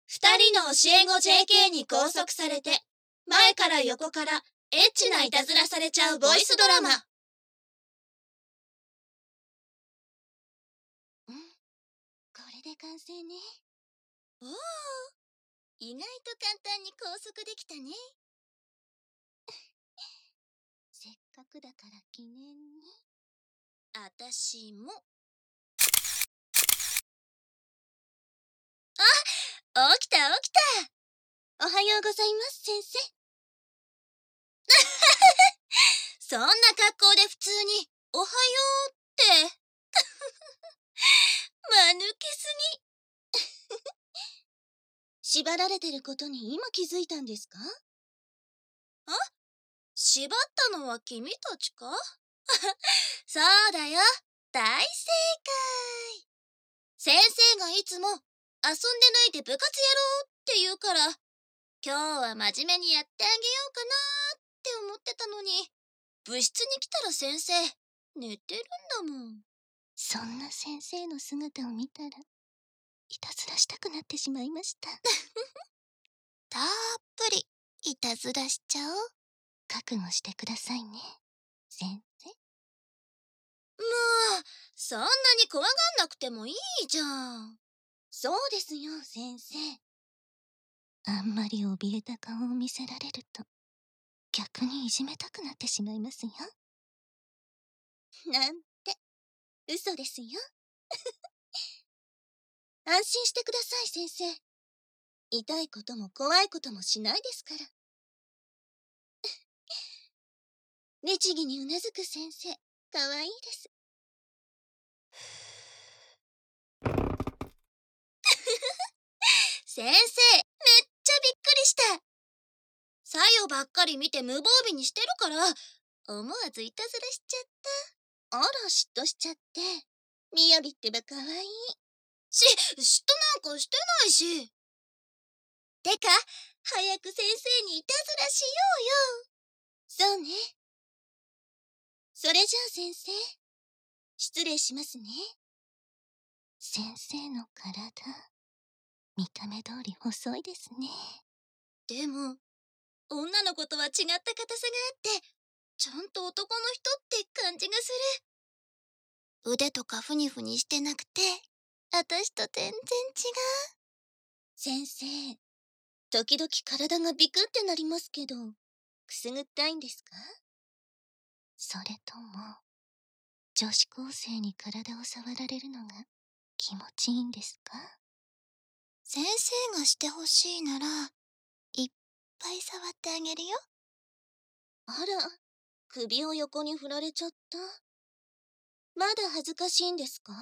二人の教え子 JK に拘束されて、前から横からエッチないたずらされちゃうボイスドラマ。 これで完成ね。 おお、 意外と簡単に拘束できたね。せっかくだから記念に。 あたしも。 起きた起きた。おはようございます、先生。 そんな格好で普通に、おはようって。 間抜けすぎ。縛られてることに今気づいたんですか？ 縛ったのは君たちか？そうだよ。大正解。先生がいつも遊んでないで部活やろうって言うから、今日は真面目にやってあげようかなって思ってたのに、部室に来たら先生、寝てるんだもん。 そんな先生の姿を見たら、いたずらしたくなってしまいました。 たっぷり、いたずらしちゃおう。 覚悟してくださいね、先生。 もう、そんなに怖がんなくてもいいじゃん。 そうですよ、先生。あんまり怯えた顔を見せられると、逆にいじめたくなってしまいますよ。なんて、嘘ですよ。安心してください、先生。痛いことも怖いこともしないですから。律儀にうなずく先生、かわいいです。 先生、めっちゃびっくりした。さよばっかり見て無防備にしてるから、思わずいたずらしちゃった。 あら、嫉妬しちゃって。みやびってばかわいい。 嫉妬なんかしてないし。 てか、早く先生にいたずらしようよ。そうね。それじゃあ先生、失礼しますね。先生の体、見た目通り細いですね。 でも、女の子とは違った硬さがあって、ちゃんと男の人って感じがする。腕とかふにふにしてなくて、私と全然違う。 先生、時々体がビクってなりますけど、くすぐったいんですか？それとも、女子高生に体を触られるのが気持ちいいんですか？ 先生がしてほしいなら、いっぱい触ってあげるよ。 あら、首を横に振られちゃった。まだ恥ずかしいんですか？ もう、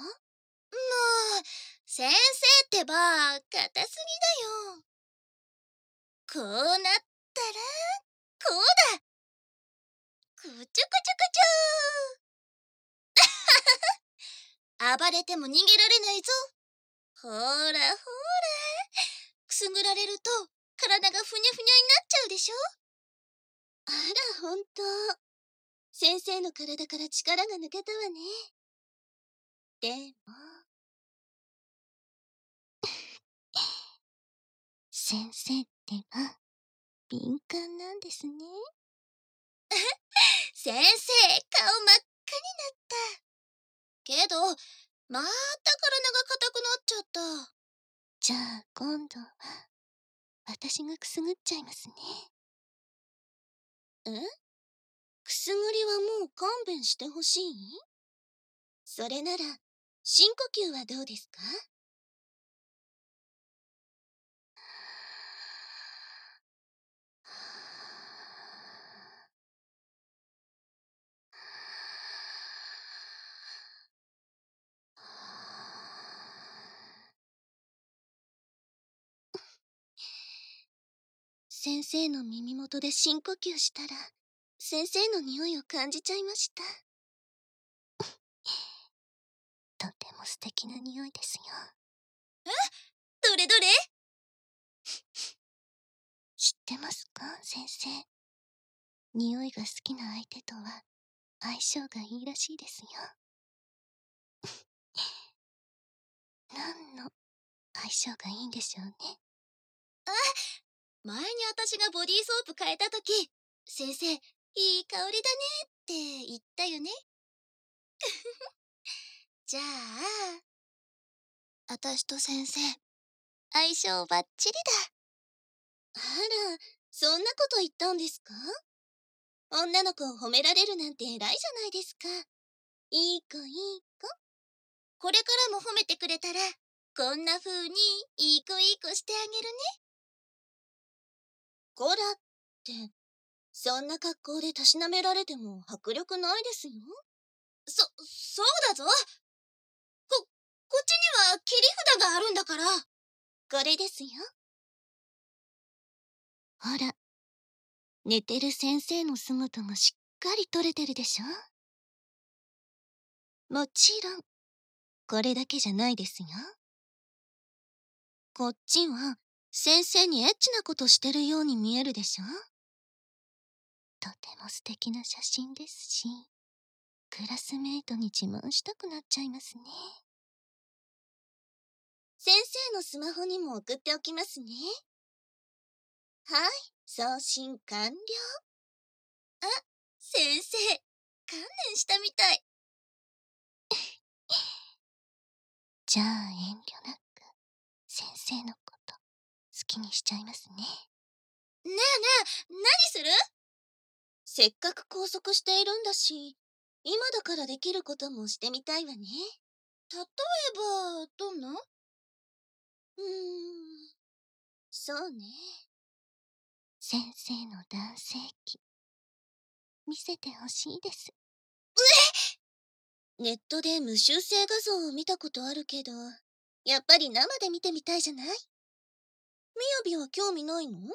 先生ってば、硬すぎだよ。こうなったら、こうだ。くちゅくちゅくちゅー。暴れても逃げられないぞ。ほらほら。くすぐられると、体がふにゃふにゃになっちゃうでしょ？ あら、ほんと。先生の体から力が抜けたわね。でも、先生ってば、敏感なんですね。 先生、顔真っ赤になった。けど、また体が硬くなっちゃった。 じゃあ今度は、私がくすぐっちゃいますね。くすぐりはもう勘弁してほしい？それなら、深呼吸はどうですか？先生の耳元で深呼吸したら、先生の匂いを感じちゃいました。とても素敵な匂いですよ。 どれどれ？ 知ってますか、先生。匂いが好きな相手とは相性がいいらしいですよ。何の相性がいいんでしょうね。 前に私がボディーソープ変えたとき、先生、いい香りだねって言ったよね。じゃあ、私と先生、相性バッチリあら、そんなこと言ったんですか？女の子を褒められるなんて偉いじゃないですか。いい子いい子。 だ。これからも褒めてくれたら、こんな風にいい子してあげるね。 こらって、そんな格好でたしなめられても迫力ないですよ。 そうだぞ。こっちには切り札があるんだから。 これですよ。ほら、寝てる先生の姿がしっかり撮れてるでしょ。もちろん、これだけじゃないですよ。こっちは、先生にエッチなことしてるように見えるでしょ。とても素敵な写真ですし、クラスメイトに自慢したくなっちゃいますね。先生のスマホにも送っておきますね。はい、送信完了。 先生、観念したみたい。 じゃあ遠慮なく、先生のこと好きにしちゃいますね。 ねえ、何する？ せっかく拘束しているんだし、今だからできることもしてみたいわね。 例えば、どんな？ そうね。先生の男性器、見せてほしいです。ネットで無修正画像を見たことあるけど、やっぱり生で見てみたいじゃない？みやびは興味ないの？ そんなわ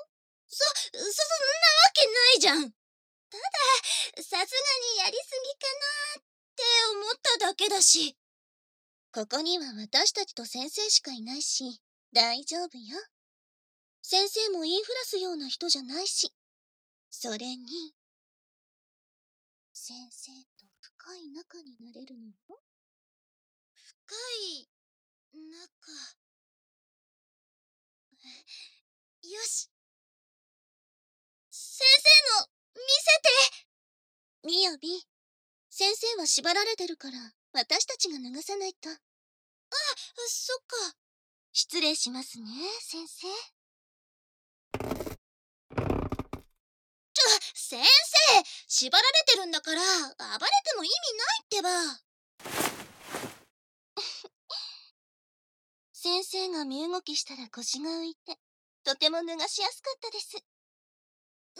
けないじゃん。ただ、さすがにやりすぎかなって思っただけだし。 ここには私たちと先生しかいないし、大丈夫よ。先生も言いふらすような人じゃないし。それに、先生と深い仲になれるのよ。 深い仲。よし。先生の見せて。 みやび、先生は縛られてるから私たちが流さないと。 そっか。 失礼しますね、先生。 先生、縛られてるんだから暴れても意味ないってば。 先生が身動きしたら腰が浮いて、とても脱がしやすかったです。 こ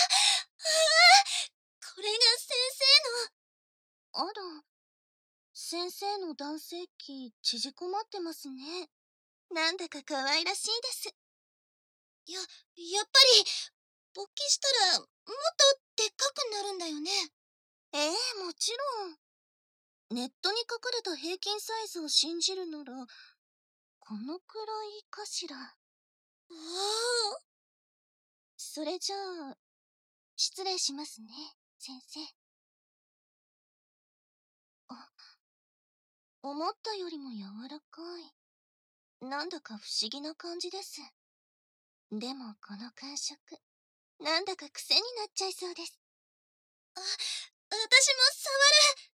れが先あら、先生の男性器縮こまってますね。なんだか可愛らしいです。 生の。やっぱり、勃起したらもっとでっかくなるんだよね。 もちろん。ネットに書かれた平均サイズを信じるなら、このくらいかしら。それじゃあ、失礼しますね、先生。思ったよりも柔らかい。なんだか不思議な感じです。でもこの感触、なんだか癖になっちゃいそうです。 私も触る。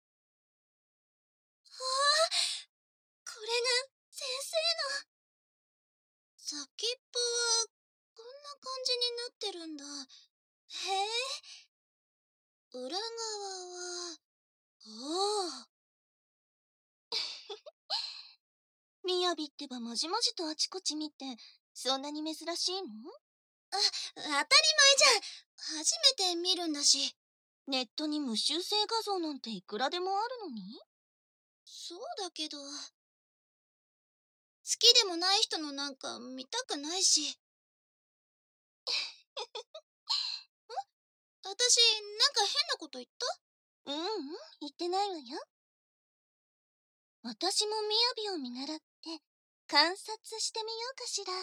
これが先生の。先っぽはこんな感じになってるんだ。へえ。裏側は、おお。 みやびってばまじまじとあちこち見て、そんなに珍しいの？ 当たり前じゃん。初めて見るんだし。 ネットに無修正画像なんていくらでもあるのに？ そうだけど。好きでもない人のなんか見たくないし。私、なんか変なこと言った？ 言ってないわよ。私もみやびを見習って観察してみようかしら。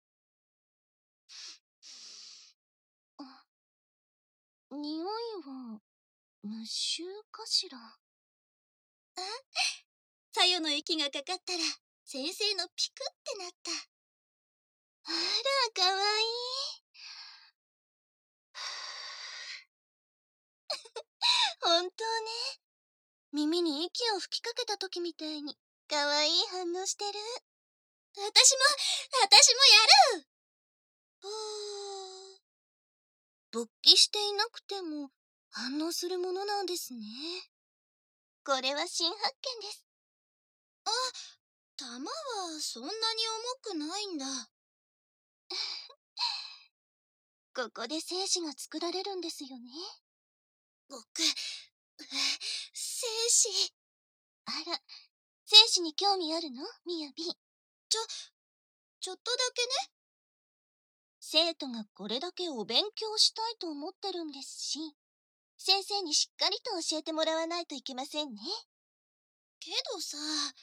匂いは無臭かしら。 さよの息がかかったら、先生のピクってなった。 あら、 かわいい。本当ね。耳に息を吹きかけた時みたいに、かわいい反応してる。私もやる。勃起していなくても反応するものなんですね。これは新発見です。 玉はそんなに重くないんだ。 ここで精子が作られるんですよね。 僕、精子。 あら、精子に興味あるのみやび。 ちょっとだけね。 生徒がこれだけお勉強したいと思ってるんですし、先生にしっかりと教えてもらわないといけませんね。 けどさ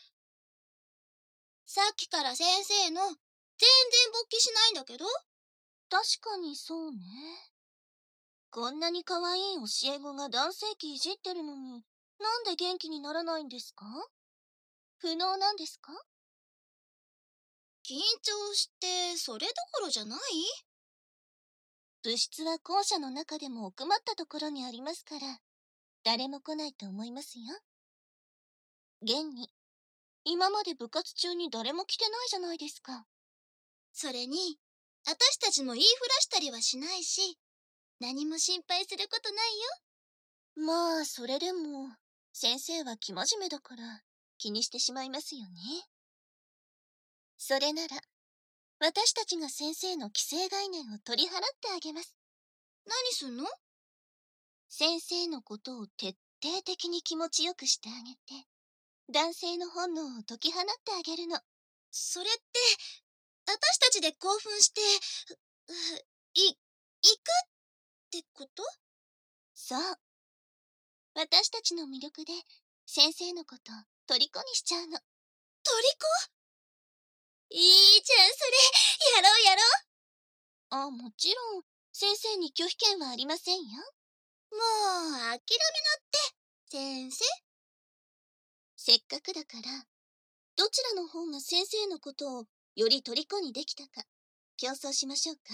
っきから先生の全然勃起しないんだけど。 確かにそうね。こんなに可愛い教え子が男性器いじってるのに、なんで元気にならないんですか？不能なんですか？ 緊張してそれどころじゃない？ 部室は校舎の中でも奥まったところにありますから、誰も来ないと思いますよ。現に、今まで部活中に誰も来てないじゃないですか。 それに、私たちも言いふらしたりはしないし、何も心配することないよ。 まあ、それでも、先生は生真面目だから気にしてしまいますよね。それなら、私たちが先生の既成概念を取り払ってあげます。 何すんの？ 先生のことを徹底的に気持ちよくしてあげて、男性の本能を解き放ってあげるの。 それって、私たちで興奮して、行くってこと？ そう。私たちの魅力で先生のことを虜にしちゃうの。 虜？いいじゃん、それ。やろうやろう。 もちろん、先生に拒否権はありませんよ。 もう、諦めなって、先生。 せっかくだから、どちらの方が先生のことをより虜にできたか、競争しましょうか？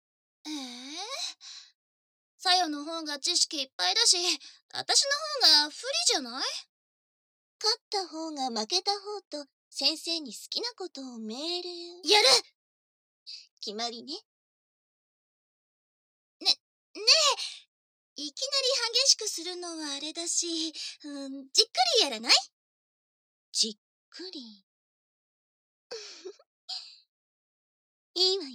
さよの方が知識いっぱいだし、私の方が不利じゃない？ 勝った方が負けた方と先生に好きなことを命令。 やる！ 決まりね。 ねえ、いきなり激しくするのはあれだし、じっくりやらない？ じっくり。いいわよ。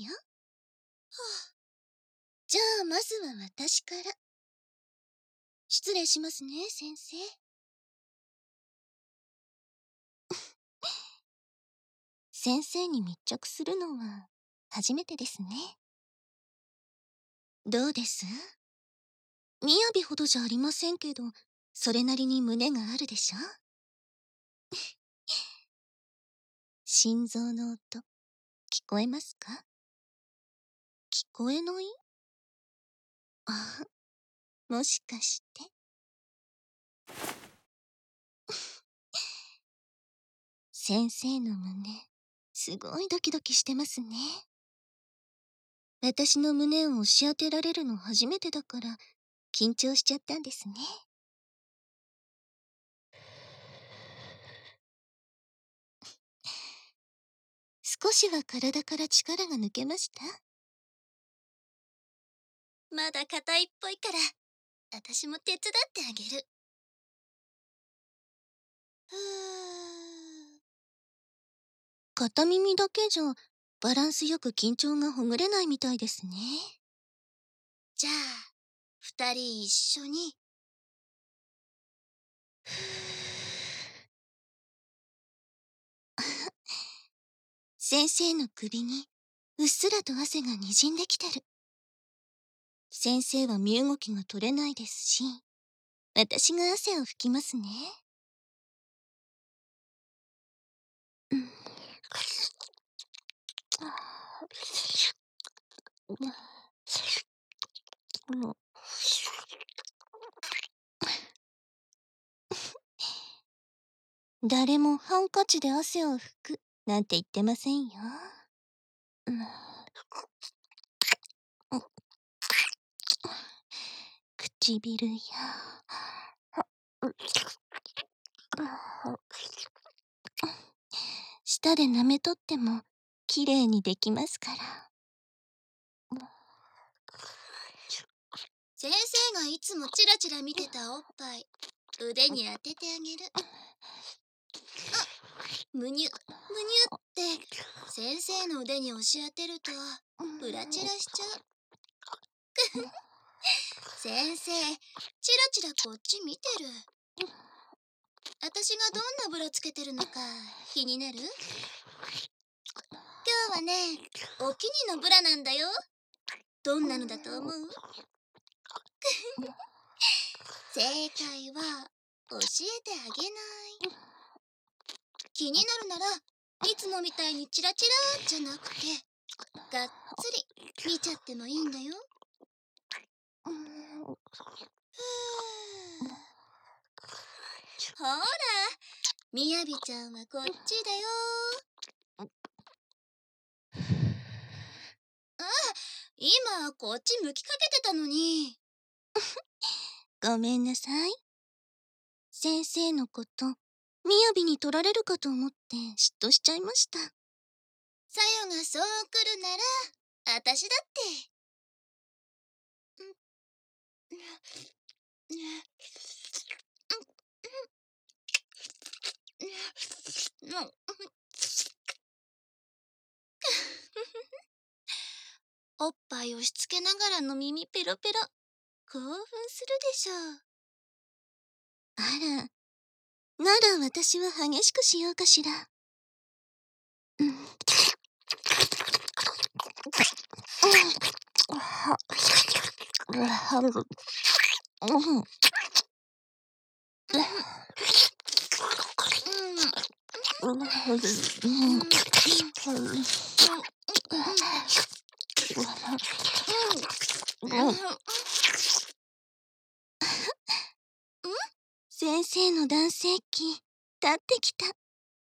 じゃあ、まずは私から。失礼しますね、先生。先生に密着するのは初めてですね。どうです？みやびほどじゃありませんけど、それなりに胸があるでしょ？心臓の音、聞こえますか？聞こえない？あ、もしかして。先生の胸、すごいドキドキしてますね。私の胸を押し当てられるの初めてだから、緊張しちゃったんですね。少しは体から力が抜けました？ まだ硬いっぽいから、私も手伝ってあげる。 片耳だけじゃ、バランスよく緊張がほぐれないみたいですね。 じゃあ、二人一緒に。 先生の首にうっすらと汗がにじんできてる。先生は身動きが取れないですし、私が汗を拭きますね。誰もハンカチで汗を拭くなんて言ってませんよ。 唇や舌で舐めとってもきれいにできますから。 先生がいつもチラチラ見てたおっぱい、腕に当ててあげる。むにゅ、むにゅって先生の腕に押し当てるとブラチラしちゃう。先生、チラチラこっち見てる。私がどんなブラつけてるのか気になる？今日はね、お気にのブラなんだよ。どんなのだと思う？正解は教えてあげない。気になるならいつもみたいにチラチラじゃなくてがっつり見ちゃってもいいんだよ。ほら、みやびちゃんはこっちだよ。あ、今こっち向きかけてたのに。 ごめんなさい。先生のこと、みやびに取られるかと思って嫉妬しちゃいました。 さよがそう来るなら、あたしだって。おっぱい押し付けながらの耳ペロペロ。興奮するでしょう。 あら、なら私は激しくしようかしら。先生の男性器、立ってきた。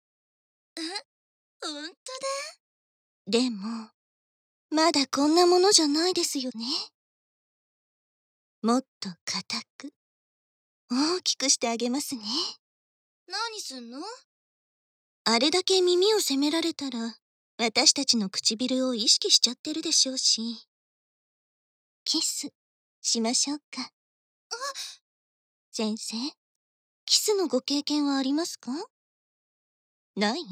ほんとだ。 でも、まだこんなものじゃないですよね。もっと硬く、大きくしてあげますね。 何すんの？ あれだけ耳を責められたら、私たちの唇を意識しちゃってるでしょうし。キス、しましょうか。先生、キスのご経験はありますか？ない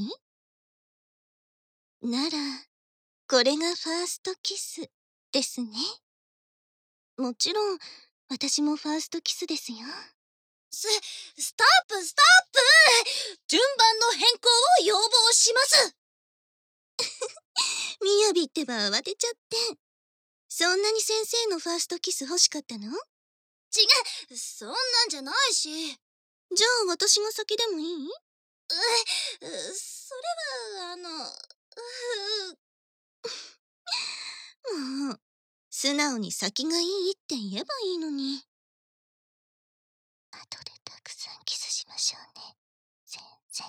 なら、これがファーストキスですね。もちろん、私もファーストキスですよ。 ストップストップ！順番の変更を要望します。 みやびってば慌てちゃって。そんなに先生のファーストキス欲しかったの？ 違う、そんなんじゃないし。 じゃあ私が先でもいい？ それは、 もう、素直に先がいいって言えばいいのに。後でたくさんキスしましょうね、先生。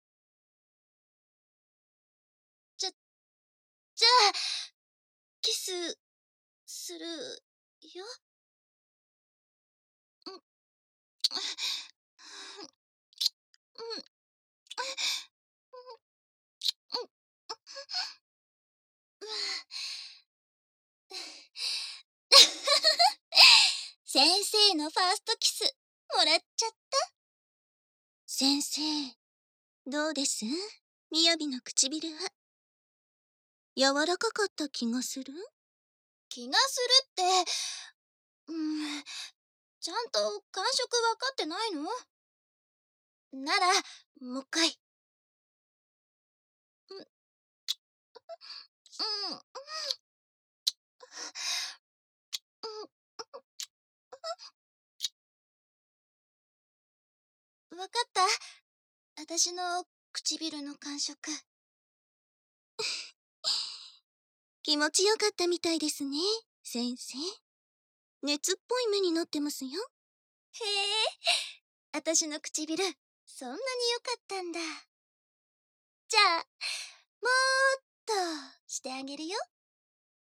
じゃあ、キス、するよ。先生のファーストキス、もらっちゃった。 先生、どうです？みやびの唇は。柔らかかった気がする？ 気がするって、ちゃんと感触わかってないの？なら、もう一回。わかった。私の唇の感触。 気持ちよかったみたいですね、先生。熱っぽい目になってますよ。 へえ、私の唇、そんなに良かったんだ。じゃあ、もーっとしてあげるよ。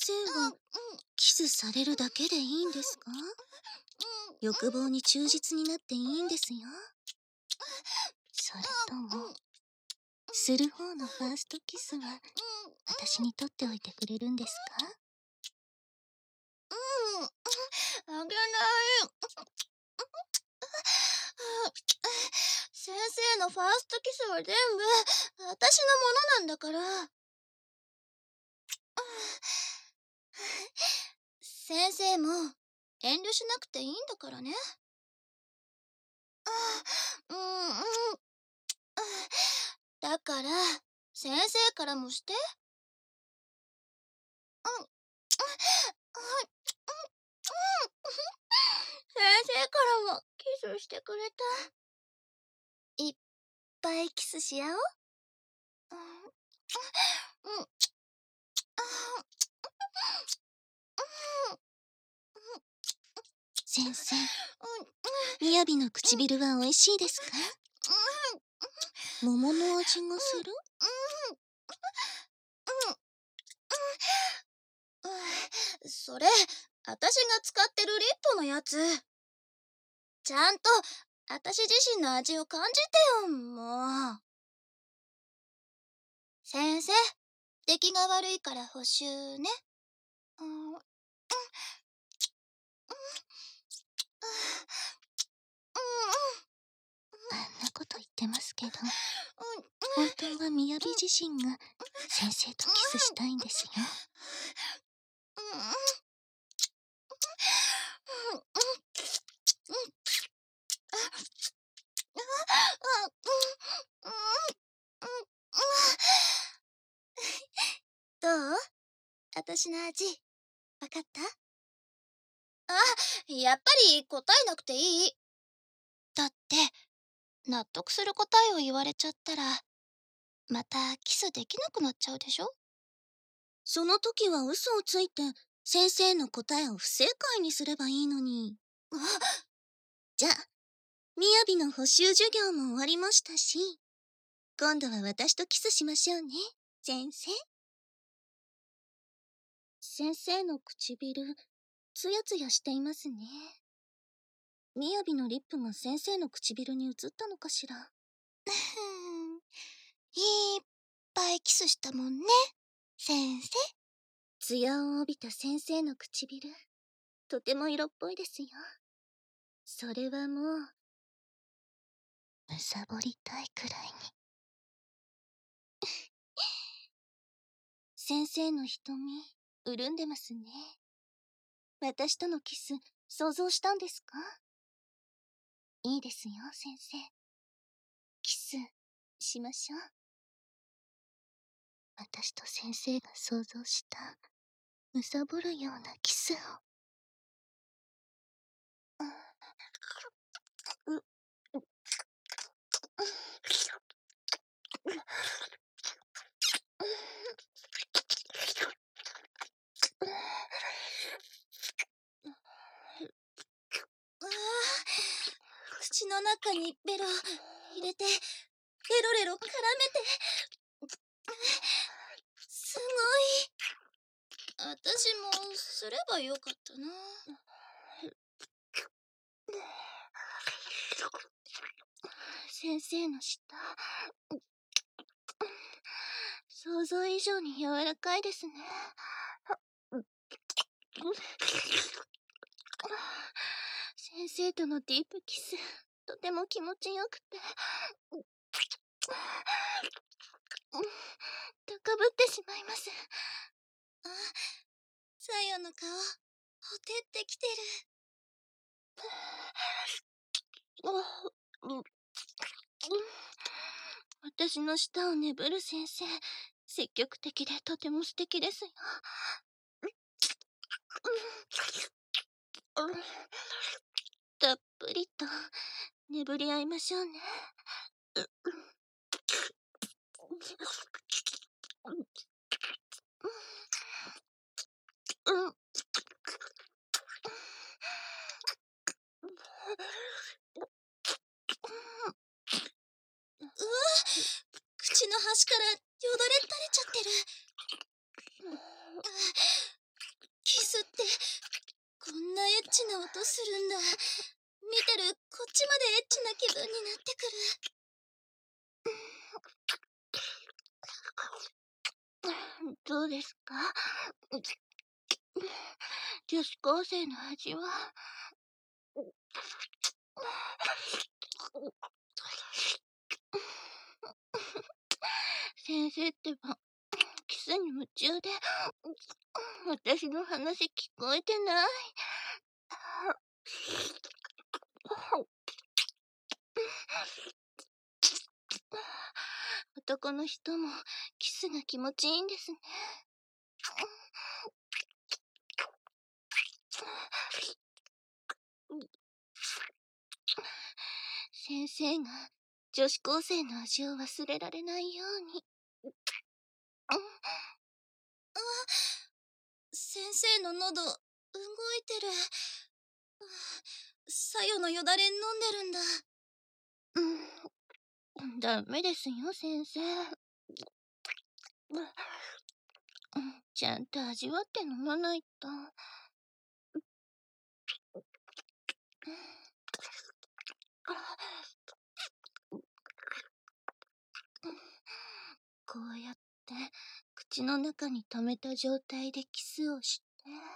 生はキスされるだけでいいんですか？欲望に忠実になっていいんですよ。それとも、する方のファーストキスは私にとっておいてくれるんですか？ あげない。先生のファーストキスは全部私のものなんだから。先生も遠慮しなくていいんだからね。だから先生からもして。先生からもキスしてくれた。いっぱいキスし合おう。 先生、みやびの唇は美味しいですか？桃の味がする？ それ、私が使ってるリップのやつ。ちゃんと、私自身の味を感じてよ、もう。先生、出来が悪いから補修ね。 あんなこと言ってますけど、本当はみやび自身が先生とキスしたいんですよ。 どう？私の味、わかった？やっぱり答えなくていい。だって、納得する答えを言われちゃったら、またキスできなくなっちゃうでしょ？ その時は嘘をついて、先生の答えを不正解にすればいいのに。じゃあ、みやびの補習授業も終わりましたし、今度は私とキスしましょうね、先生。先生の唇、つやつやしていますね。みやびのリップが先生の唇に移ったのかしら。 いっぱいキスしたもんね、先生。 ツヤを帯びた先生の唇、とても色っぽいですよ。それはもう、むさぼりたいくらいに。先生の瞳、潤んでますね。私とのキス、想像したんですか？いいですよ、先生。キス、しましょう。私と先生が想像した、むさぼるようなキスを。 口の中にベロ入れて、レロレロ絡めて。すごい。私もすればよかったな。 先生の舌、想像以上に柔らかいですね。先生とのディープキス、とても気持ちよくて。高ぶってしまいます。 さよの顔、ほてってきてる。 私の舌をねぶる先生、積極的でとても素敵ですよ。たっぷりとねぶり合いましょうね。 口の端からよだれ垂れちゃってる。 音するんだ。見てるこっちまでエッチな気分になってくる。どうですか？女子高生の味は。先生ってば、キスに夢中で、私の話聞こえてない。男の人もキスが気持ちいいんですね。先生が女子高生の味を忘れられないように。 先生の喉、動いてる。さよのよだれ飲んでるんだ。 ダメですよ、先生。ちゃんと味わって飲まないと。こうやって口の中に溜めた状態でキスをして。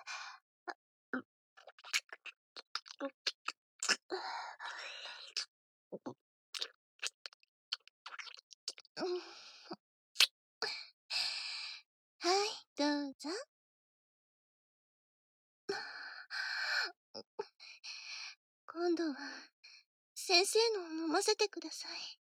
はい、どうぞ。今度は先生のを飲ませてください。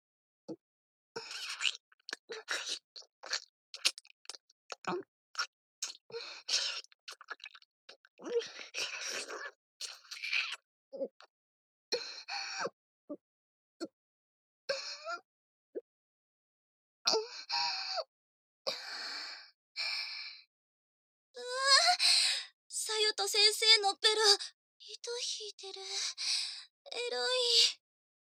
さよと先生のベロ、糸引いてる。エロい。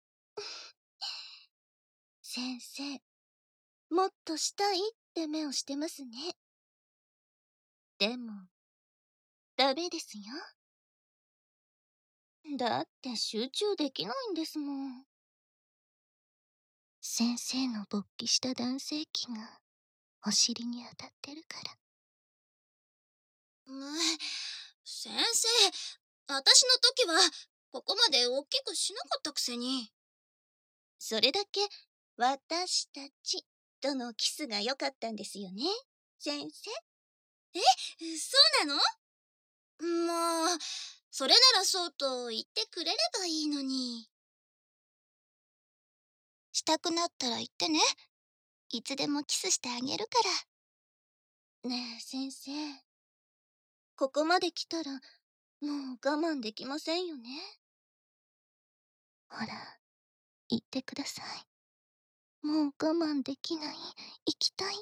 先生、もっとしたいって目をしてますね。でも、ダメですよ。だって集中できないんですもん。先生の勃起した男性器がお尻に当たってるから。 先生、私の時はここまで大きくしなかったくせに。 それだけ私たちとのキスが良かったんですよね、先生。 そうなの？もう、それならそうと言ってくれればいいのに。 したくなったら言ってね。いつでもキスしてあげるから。ねえ、先生。ここまで来たら、もう我慢できませんよね。ほら、言ってください。もう我慢できない、行きたいって。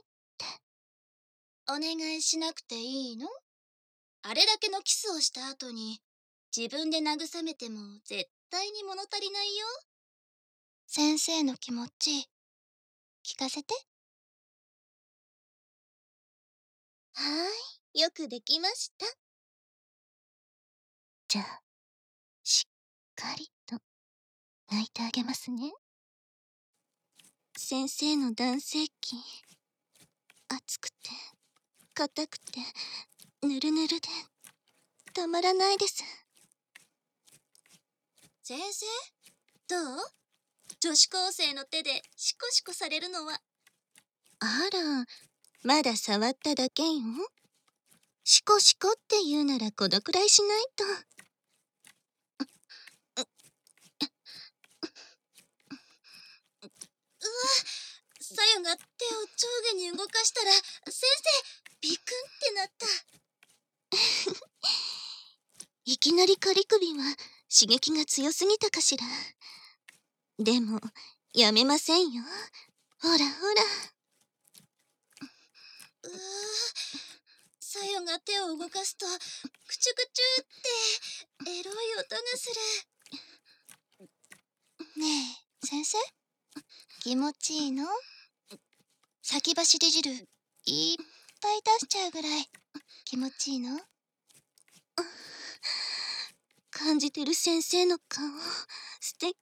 お願いしなくていいの？あれだけのキスをした後に、自分で慰めても絶対に物足りないよ。 先生の気持ち、聞かせて。はーい、よくできました。じゃあ、しっかりと泣いてあげますね。先生の男性器、熱くて、硬くて、ぬるぬるで、たまらないです。 先生、どう？女子高生の手でシコシコされるのは。 あら、まだ触っただけよ。シコシコって言うならこのくらいしないと。 さよが手を上下に動かしたら、先生、ビクンってなった。 いきなり仮首は刺激が強すぎたかしら。でも、やめませんよ。ほらほら。 さよが手を動かすと、クチュクチュってエロい音がする。 ねえ、先生、気持ちいいの？先走り汁、いっぱい出しちゃうぐらい気持ちいいの？ 感じてる先生の顔、素敵。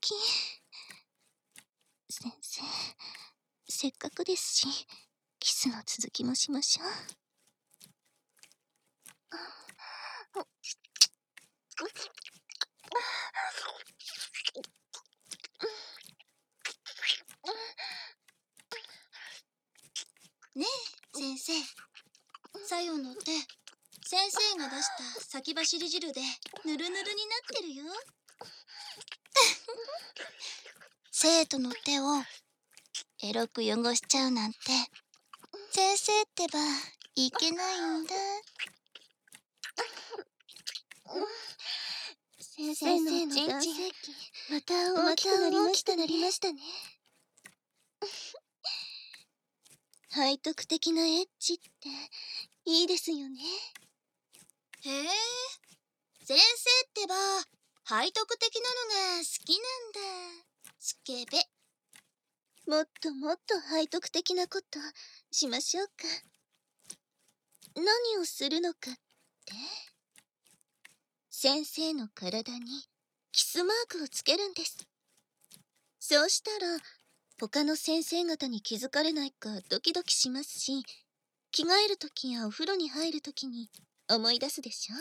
先生、せっかくですし、キスの続きもしましょう。 ねえ、先生。さよの手、先生が出した先走り汁でぬるぬるになってるよ。生徒の手をエロく汚しちゃうなんて、先生ってばいけないんだ。 先生のチンチン、また大きくなりましたね。背徳的なエッチっていいですよね。 へえ、先生ってば背徳的なのが好きなんだ。スケベ。 もっともっと背徳的なことしましょうか。何をするのかって、先生の体にキスマークをつけるんです。そうしたら他の先生方に気づかれないかドキドキしますし、着替えるときやお風呂に入るときに思い出すでしょ。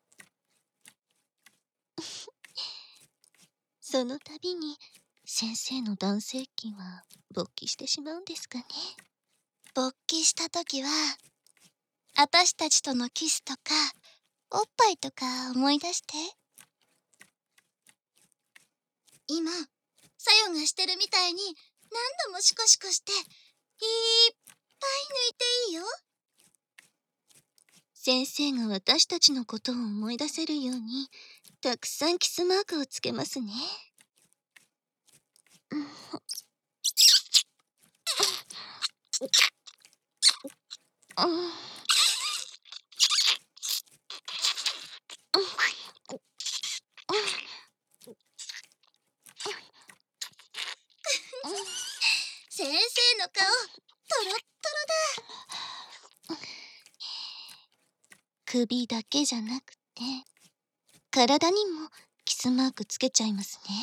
その度に先生の男性器は勃起してしまうんですかね。 勃起したときは、あたしたちとのキスとか、おっぱいとか思い出して。今、さよがしてるみたいに何度もシコシコして、いっぱい抜いていいよ。 先生が私たちのことを思い出せるように、たくさんキスマークをつけますね。 先生の顔、トロットロだ。 首だけじゃなくて、体にもキスマークつけちゃいますね。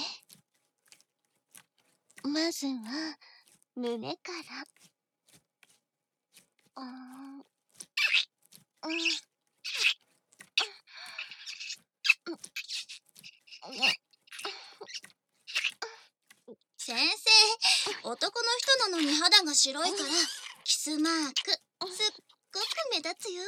まずは胸から。 先生、男の人なのに肌が白いから、キスマーク、すっごく目立つよ。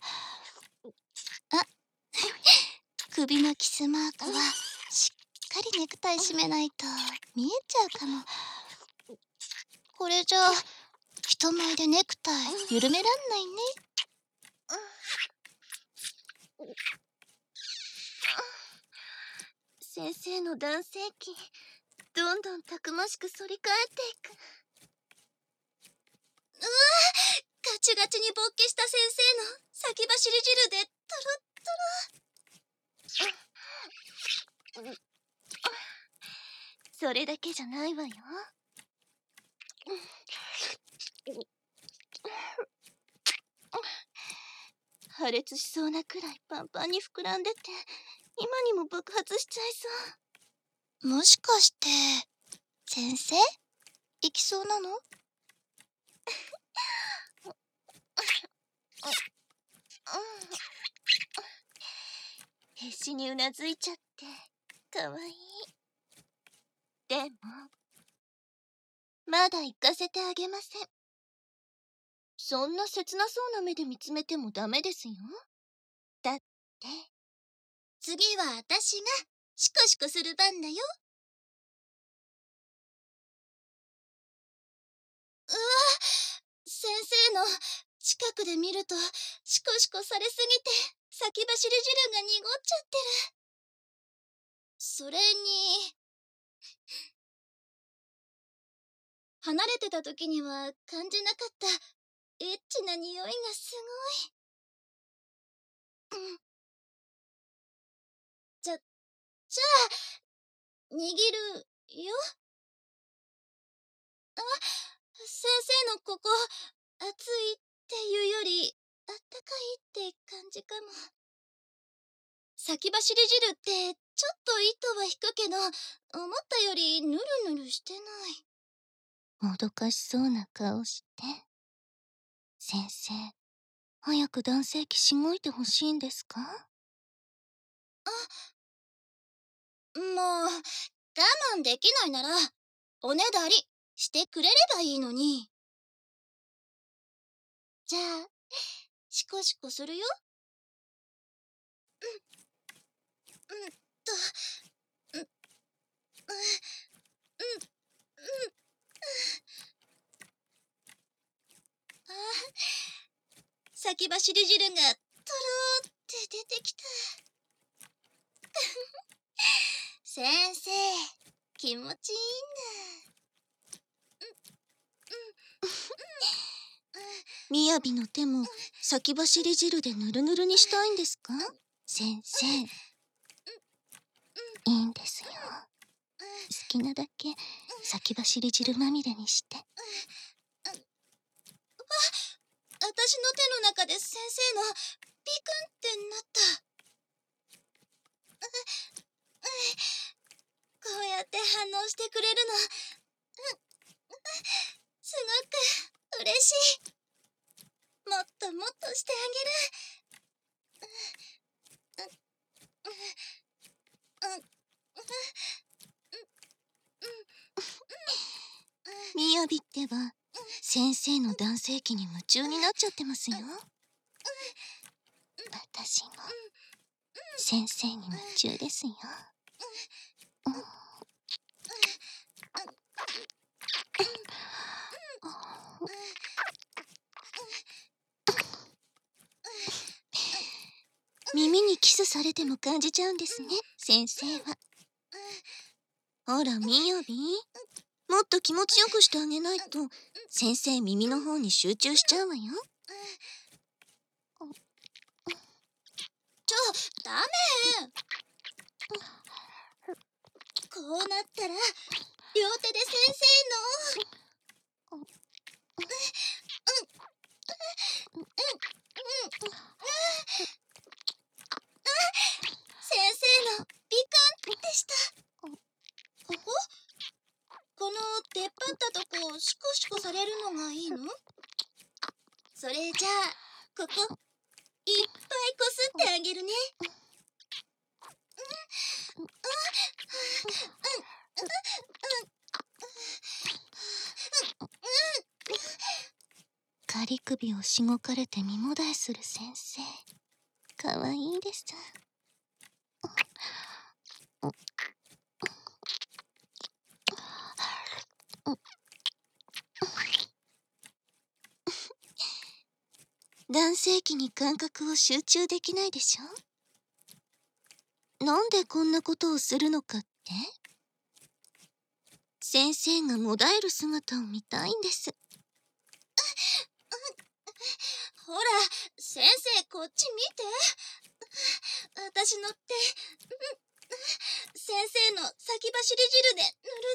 あ、首のキスマークは、しっかりネクタイ締めないと見えちゃうかも。これじゃあ、人前でネクタイ緩めらんないね。 先生の男性器、どんどんたくましく反り返っていく。 うわ、ガチガチに勃起した先生の先走り汁でトロットロ。 それだけじゃないわよ。破裂しそうなくらいパンパンに膨らんでて、今にも爆発しちゃいそう。 もしかして、先生？行きそうなの？ 必死にうなずいちゃって、かわいい。でも、まだ行かせてあげません。そんな切なそうな目で見つめてもダメですよ。だって、 次は私がシコシコする番だよ。うわ、先生の近くで見るとシコシコされすぎて先走り汁が濁っちゃってる。それに、離れてた時には感じなかったエッチな匂いがすごい。じゃあ、握るよ。あ、先生のここ、熱いっていうより、あったかいって感じかも。先走り汁ってちょっと糸は引くけど、思ったよりぬるぬるしてない。 もどかしそうな顔して。先生、早く男性器しごいてほしいんですか？ もう、我慢できないなら、おねだりしてくれればいいのに。じゃあ、シコシコするよ。うんと、うん、うん、うん、あ、先走り汁がとろーって出てきた。先生、気持ちいいんだ。 みやびの手も先走り汁でぬるぬるにしたいんですか？先生。いいんですよ。好きなだけ先走り汁まみれにして。 私の手の中で先生のピクンってなった。こうやって反応してくれるの、すごく嬉しい。もっともっとしてあげる。 みやびってば、先生の男性器に夢中になっちゃってますよ。私も、先生に夢中ですよ。耳にキスされても感じちゃうんですね、先生は。ほら、みやび、もっと気持ちよくしてあげないと、先生耳の方に集中しちゃうわよ。 ダメ。こうなったら、両手で先生の。先生のピクンってした。この出っ張ったとこシコシコされるのがいいの？それじゃあ、ここ、いっぱいこすってあげるね。 仮首をしごかれて身もだえする先生。かわいいです。男性器に感覚を集中できないでしょ？なんでこんなことをするのかって？先生がもだえる姿を見たいんです。 ほら、先生こっち見て。私の手、先生の先走り汁でぬるぬる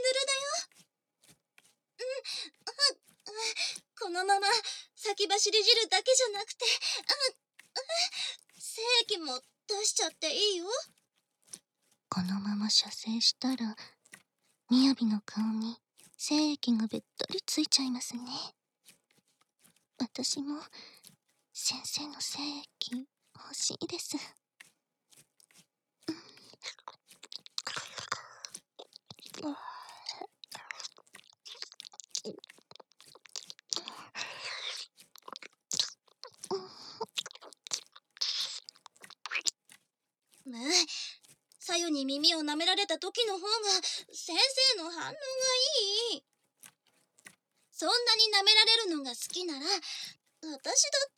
だよ。このまま先走り汁だけじゃなくて、精液も出しちゃっていいよ。 このまま射精したら、みやびの顔に精液がべっとりついちゃいますね。私も先生の精液欲しいです。 左右に耳を舐められた時の方が先生の反応がいい。そんなに舐められるのが好きなら、私だって、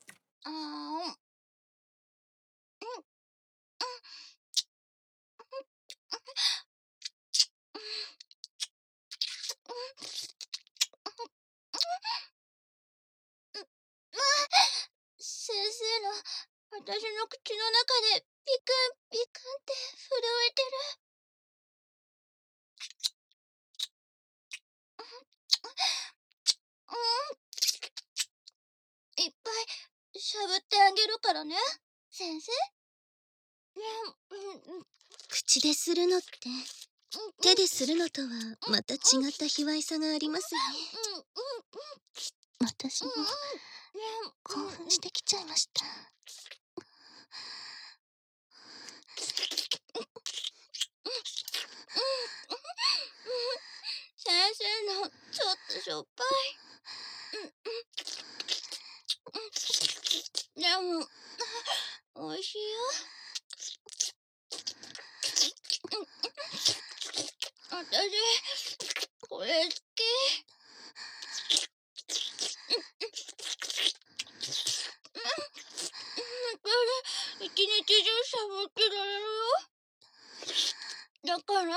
先生の私の口の中でピクンピクンって震えてる。いっぱいしゃぶってあげるからね、先生。口口でするのって手でするのとはまた違った卑猥さがありますね。私も興奮してきちゃいました。 先生のちょっとしょっぱい。でも美味しいよ。私これ好き。これ一日中しゃぶってられるよ。だから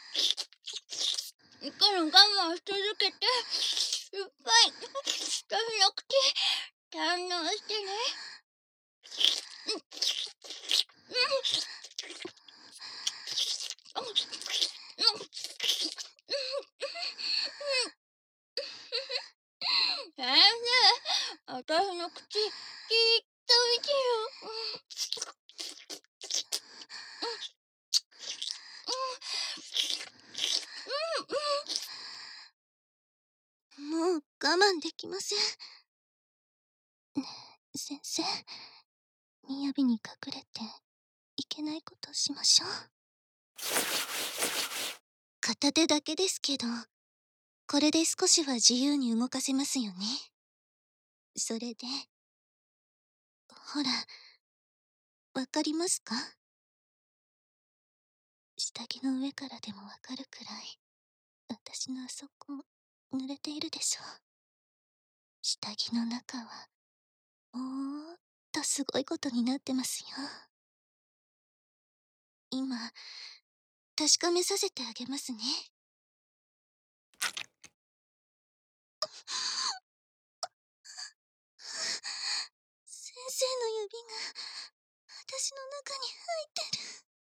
我慢し続けていっぱい私の口堪能してね。先生、私の口、じーっと見てよ。 もう我慢できません。ねえ、先生。みやびに隠れていけないことをしましょう。片手だけですけど、これで少しは自由に動かせますよね。それで、ほら、わかりますか？下着の上からでもわかるくらい、私のあそこ、濡れているでしょ。下着の中は、もっとすごいことになってますよ。今、確かめさせてあげますね。先生の指が、私の中に入って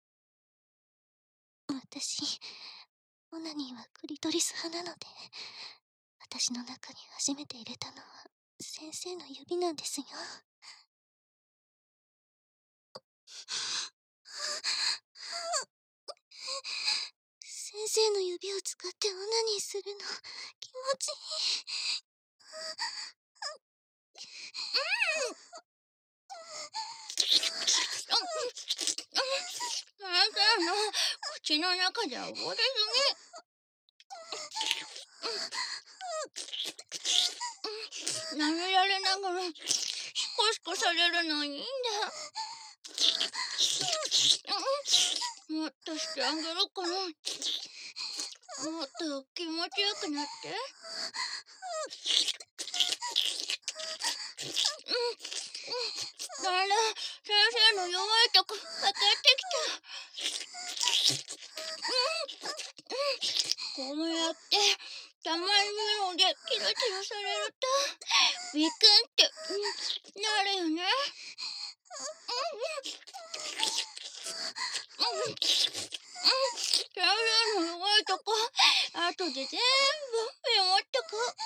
る。私、オナニーはクリトリス派なので、私の中に初めて入れたのは先生の指なんですよ。先生の指を使ってオナニーするの気持ちいい。 先生の口の中で溺れすぎ。舐められながらシコシコされるのいいんだ。もっとしてあげるかな。もっと気持ちよくなって。だんだん先生の弱いとこ分かってきた。こうやってたまに目のでキラキラされるとビクンってなるよね。先生の弱いとこ後で全部メモっとこう。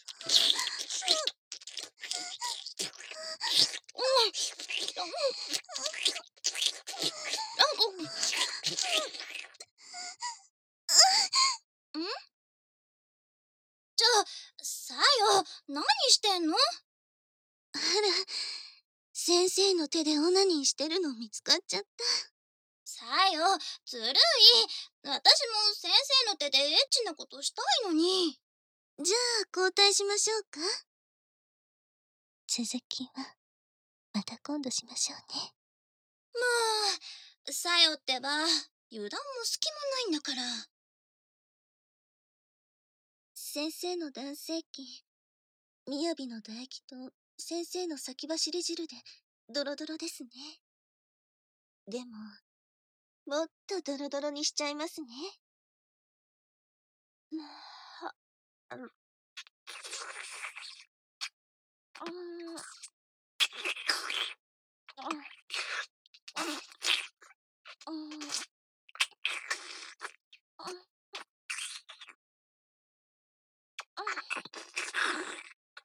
さよ、何してんの？ あら、先生の手でオナニーしてるの見つかっちゃった。 さよ、ずるい。私も先生の手でエッチなことしたいのに。 じゃあ交代しましょうか。続きはまた今度しましょうね。 もう、さよってば、油断も隙もないんだから。 先生の男性器、みやびの唾液と先生の先走り汁でドロドロですね。でも、もっとドロドロにしちゃいますね。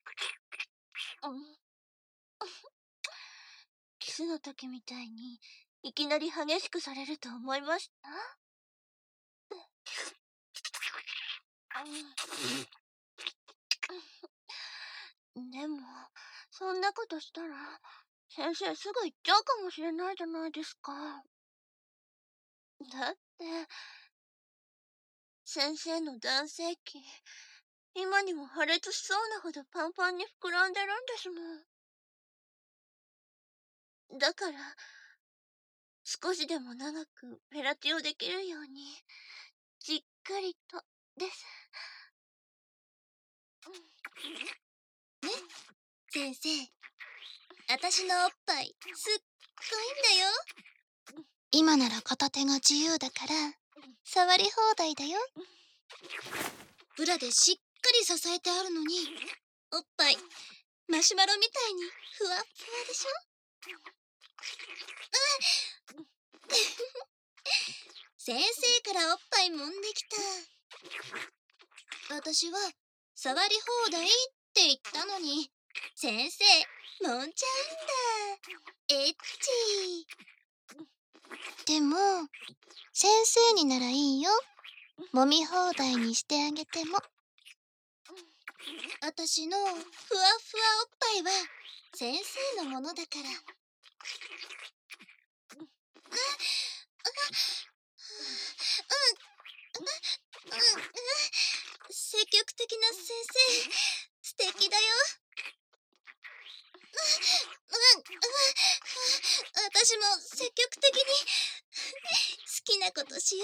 キスの時みたいにいきなり激しくされると思いました？でも、そんなことしたら、先生すぐ行っちゃうかもしれないじゃないですか。だって、先生の男性器、今にも破裂しそうなほどパンパンに膨らんでるんですもん。だから、少しでも長くフェラチオできるように、じっくりと、です。 先生、私のおっぱい、すっごいんだよ。今なら片手が自由だから、触り放題だよ。ブラでしっかり支えてあるのに、おっぱい、マシュマロみたいにふわっふわでしょ？先生からおっぱい揉んできた。私は、触り放題って言ったのに、先生、揉んじゃうんだ。エッチ。でも、先生にならいいよ。揉み放題にしてあげても。私のふわふわおっぱいは先生のものだから。積極的な先生、素敵だよ。私も積極的に好きなことしよ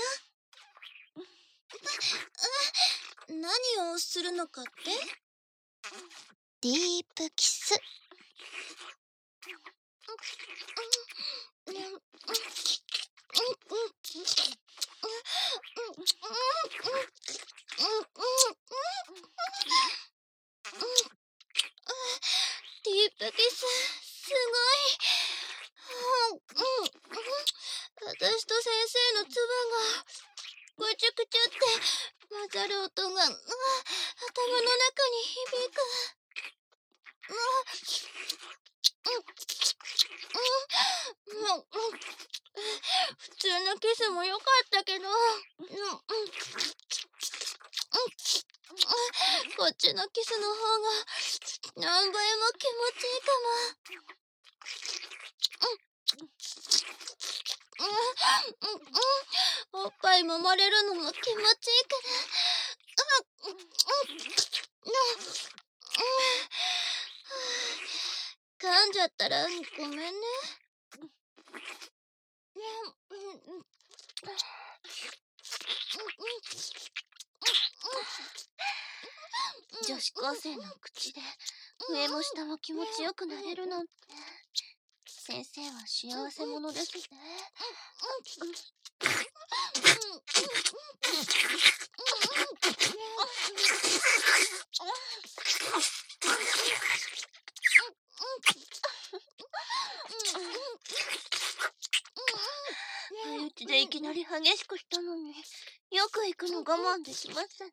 う。何をするのかって？ディープキス。ディープキス、すごい。私と先生の唾がぐちゅぐちゅって混ざる音が頭の中に響く。普通のキスもよかったけど、こっちのキスの方が何倍も気持ちいいかも。おっぱい揉まれるのも気持ちいいから。噛んじゃったらごめんね。女子高生の口で上も下も気持ちよくなれるなんて、先生は幸せ者ですね。不意打ちでいきなり激しくしたのによく行くの我慢できましたね。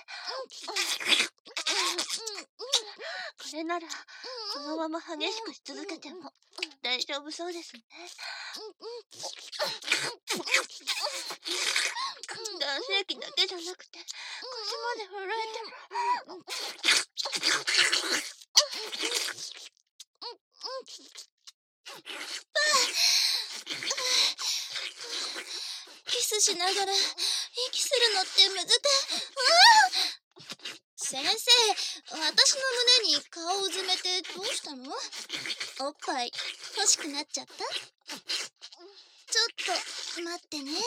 これならこのまま激しくし続けても大丈夫そうですね。男性器だけじゃなくて腰まで震えても。キスしながら息するのって難しい。先生、私の胸に顔をうずめてどうしたの？おっぱい欲しくなっちゃった？ちょっと待ってね。はい、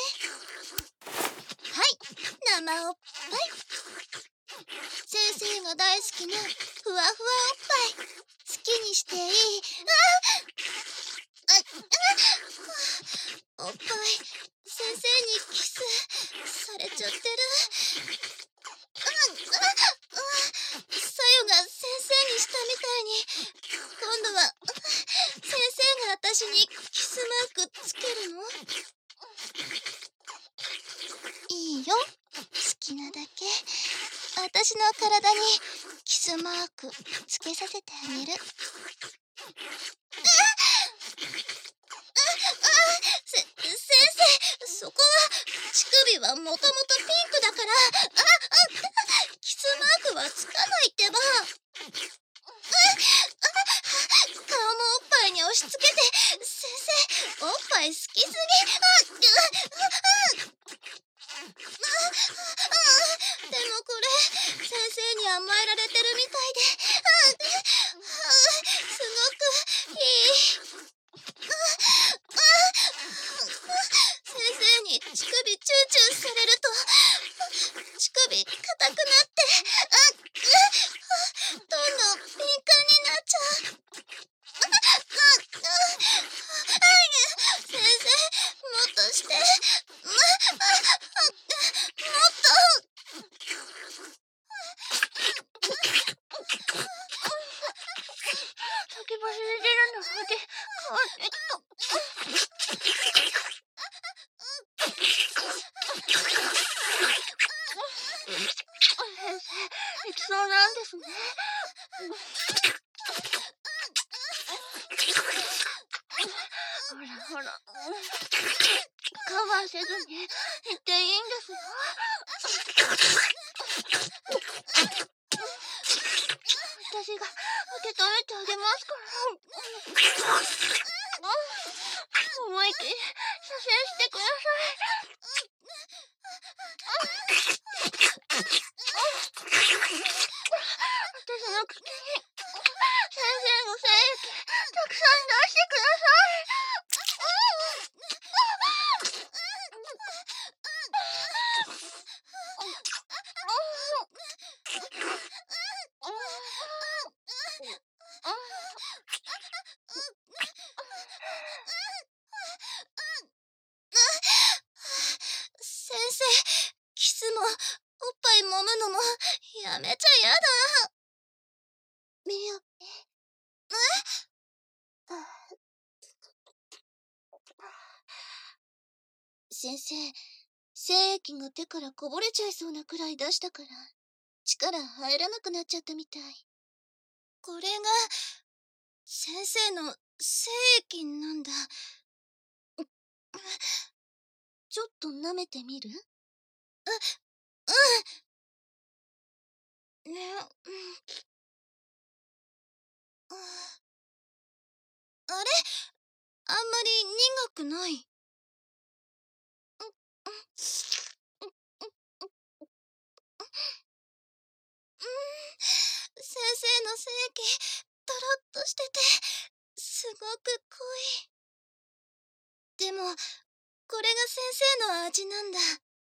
生おっぱい。先生が大好きなふわふわおっぱい、好きにしていい。おっぱい、先生にキスされちゃってる。さよが先生にしたみたいに、今度は先生が私にキスマークつけるの？いいよ、好きなだけ。私の体にキスマークつけさせてあげる。先首はもともとピンクだから、キスマークはつかないってば。顔もおっぱいに押し付けて、先生、おっぱい好きすぎ。でもこれ、先生に甘えられてるみたいで、すごくいい。先生に乳首チューチューされると、乳首硬くなって、どんどん敏感になっちゃう。先生、もっとして。もっと。先走り出るので変わってきた。先生、いきそうなんですね。ほらほら、我慢せずに言っていいんですよ。私が受け止めてあげますから。思いっきり射精してください。私の口に先生の精液たくさん出してください。先生、キスもおっぱい揉むのもやめちゃやだ。 みやび。先生、精液が手からこぼれちゃいそうなくらい出したから、力入らなくなっちゃったみたい。 これが先生の精液なんだ。 ちょっと舐めてみる？ ね、あれ？あんまり苦くない。先生の精液、とろっとしてて、すごく濃い。でも、これが先生の味なんだ。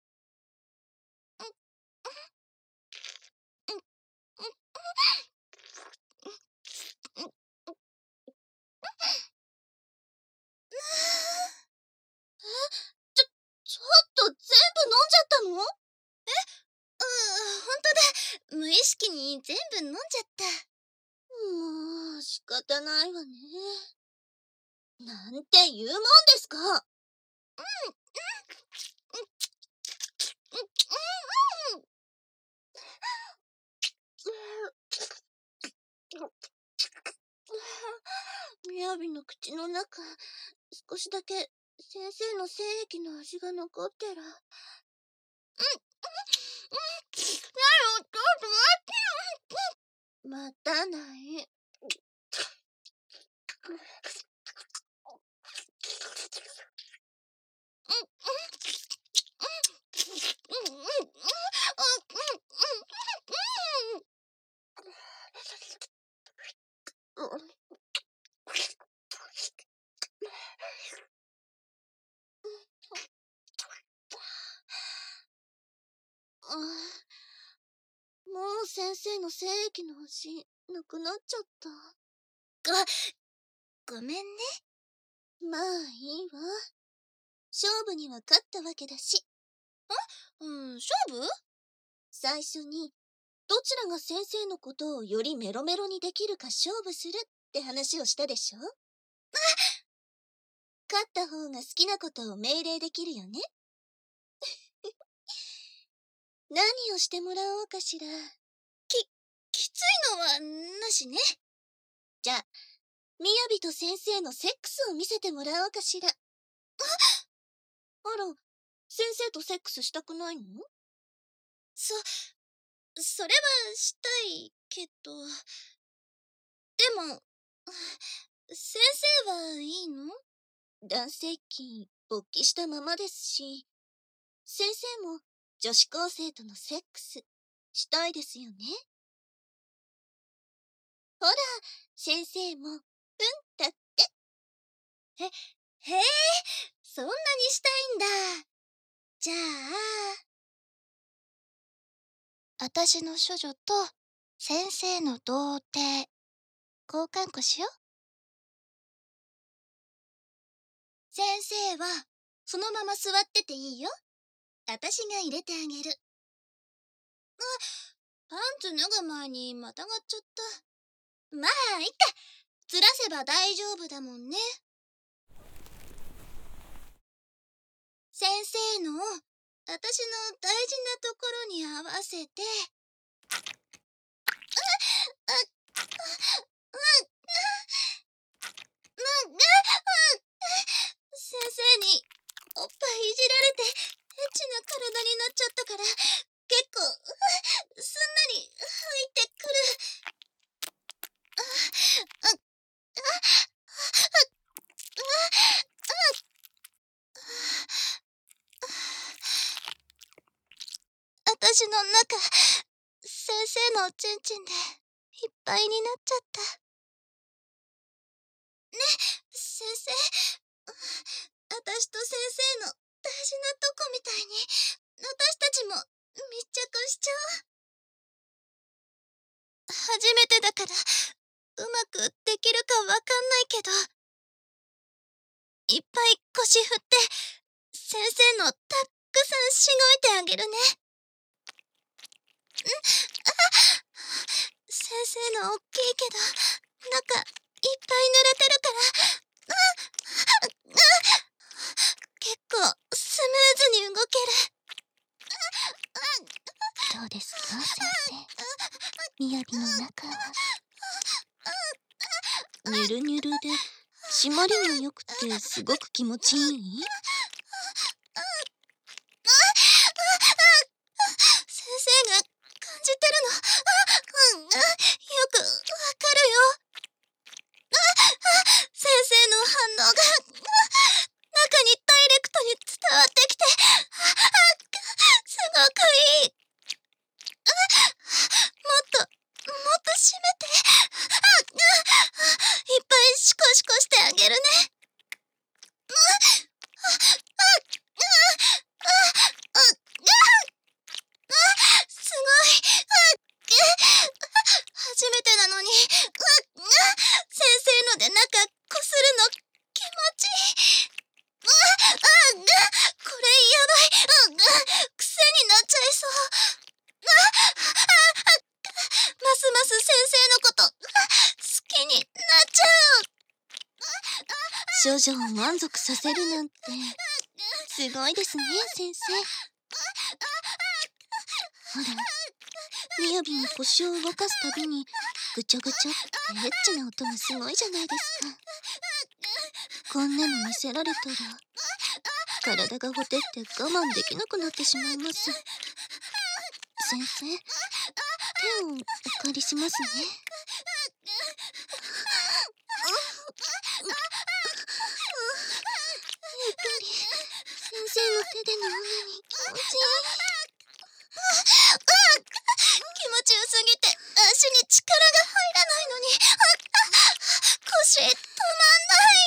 ちょっと全部飲んじゃったの？ ほんとだ。無意識に全部飲んじゃった。 もう、仕方ないわね。なんて言うもんですか。みやびの口の中、少しだけ先生の精液の味が残ってる。またない。もう先生の精液の味、なくなっちゃった。 ごめんね。 まあいいわ。勝負には勝ったわけだし。 勝負？ 最初に、どちらが先生のことをよりメロメロにできるか勝負するって話をしたでしょ？勝った方が好きなことを命令できるよね。何をしてもらおうかしら。 きついのはなしね。 じゃあ、みやびと先生のセックスを見せてもらおうかしら。あら、 先生とセックスしたくないの？ それはしたいけど。でも、先生はいいの？ 男性器勃起したままですし、先生も女子高生とのセックスしたいですよね。ほら、先生も、だって。 へえ、そんなにしたいんだ。じゃあ、私の処女と先生の童貞、交換個しよう。先生はそのまま座ってていいよ。私が入れてあげる。パンツ脱ぐ前にまたがっちゃった。まあ、いっか。ずらせば大丈夫だもんね。先生の私の大事なところに合わせて。先生におっぱいいじられてエッチな体になっちゃったから結構すんなり入ってくる。私の中、先生のおちんちんでいっぱいになっちゃった。ね、先生。私と先生の大事なとこみたいに私たちも密着しちゃおう。初めてだからうまくできるかわかんないけど、いっぱい腰振って先生のたっくさんしごいてあげるね。先生のおっきいけど中いっぱい濡れてるから結構スムーズに動ける。どうですか先生、みやびの中は。 ニュルニュルで締まりも良くてすごく気持ちいい？ 先生が感じてるの。よくわかるよ。先生の反応が中にダイレクトに伝わってきてすごくいい。もっと締めて。いっぱいシコシコしてあげるね。すごい。初めてなのに先生ので中こするの気持ちいい。これやばい。癖になっちゃいそう。ますます先生のこと好きになっちゃう。少女を満足させるなんてすごいですね、先生。ほら、みやびの腰を動かすたびにぐちゃぐちゃってエッチな音がすごいじゃないですか。こんなの見せられたら体がほてって我慢できなくなってしまいます。先生、手をお借りしますね。やっぱり先生の手で飲むのに気持ちいい。 気持ちよすぎて足に力が入らないのに腰止まんない。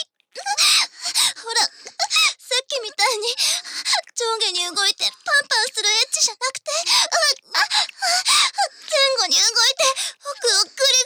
ほら、さっきみたいに上下に動いてパンパンするエッチじゃなくて前後に動いて奥をぐり